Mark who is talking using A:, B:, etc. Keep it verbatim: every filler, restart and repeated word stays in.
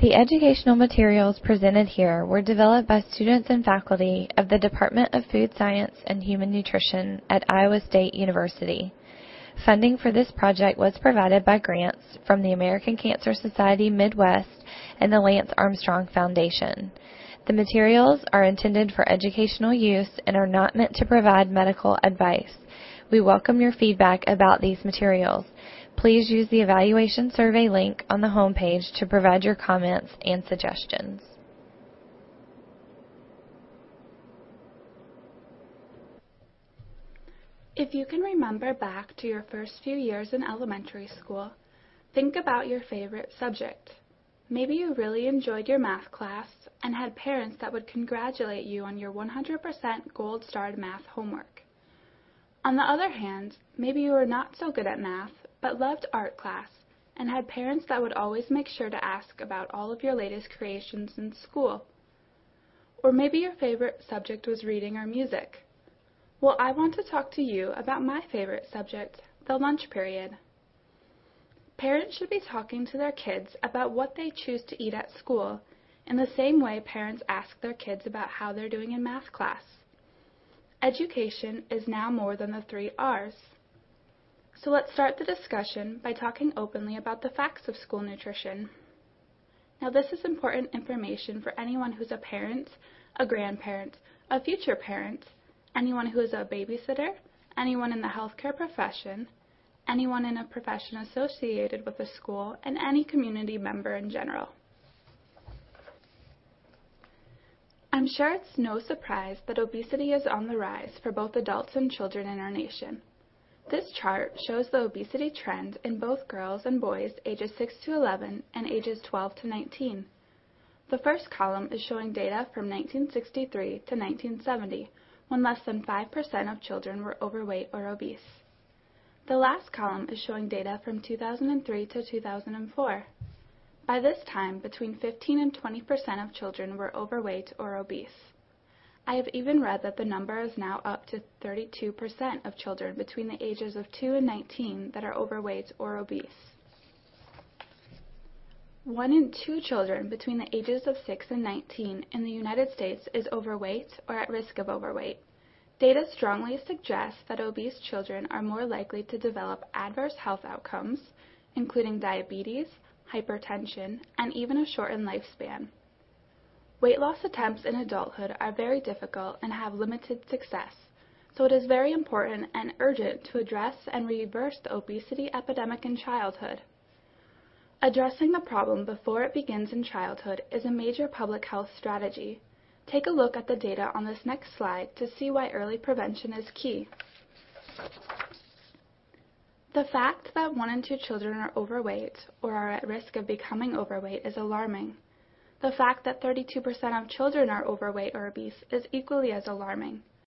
A: The educational materials presented here were developed by students and faculty of the Department of Food Science and Human Nutrition at Iowa State University. Funding for this project was provided by grants from the American Cancer Society Midwest and the Lance Armstrong Foundation. The materials are intended for educational use and are not meant to provide medical advice. We welcome your feedback about these materials. Please use the evaluation survey link on the homepage to provide your comments and suggestions.
B: If you can remember back to your first few years in elementary school, think about your favorite subject. Maybe you really enjoyed your math class and had parents that would congratulate you on your one hundred percent gold-starred math homework. On the other hand, maybe you were not so good at math but loved art class and had parents that would always make sure to ask about all of your latest creations in school. Or maybe your favorite subject was reading or music. Well, I want to talk to you about my favorite subject, the lunch period. Parents should be talking to their kids about what they choose to eat at school in the same way parents ask their kids about how they're doing in math class. Education is now more than the three R's. So let's start the discussion by talking openly about the facts of school nutrition. Now, this is important information for anyone who's a parent, a grandparent, a future parent, anyone who is a babysitter, anyone in the healthcare profession, anyone in a profession associated with a school, and any community member in general. I'm sure it's no surprise that obesity is on the rise for both adults and children in our nation. This chart shows the obesity trend in both girls and boys ages six to eleven and ages twelve to nineteen. The first column is showing data from nineteen sixty-three to nineteen seventy, when less than five percent of children were overweight or obese. The last column is showing data from two thousand three to two thousand four. By this time, between fifteen and twenty percent of children were overweight or obese. I have even read that the number is now up to thirty-two percent of children between the ages of two and nineteen that are overweight or obese. One in two children between the ages of six and nineteen in the United States is overweight or at risk of overweight. Data strongly suggests that obese children are more likely to develop adverse health outcomes, including diabetes, hypertension, and even a shortened lifespan. Weight loss attempts in adulthood are very difficult and have limited success, so it is very important and urgent to address and reverse the obesity epidemic in childhood. Addressing the problem before it begins in childhood is a major public health strategy. Take a look at the data on this next slide to see why early prevention is key. The fact that one in two children are overweight or are at risk of becoming overweight is alarming. The fact that thirty-two percent of children are overweight or obese is equally as alarming.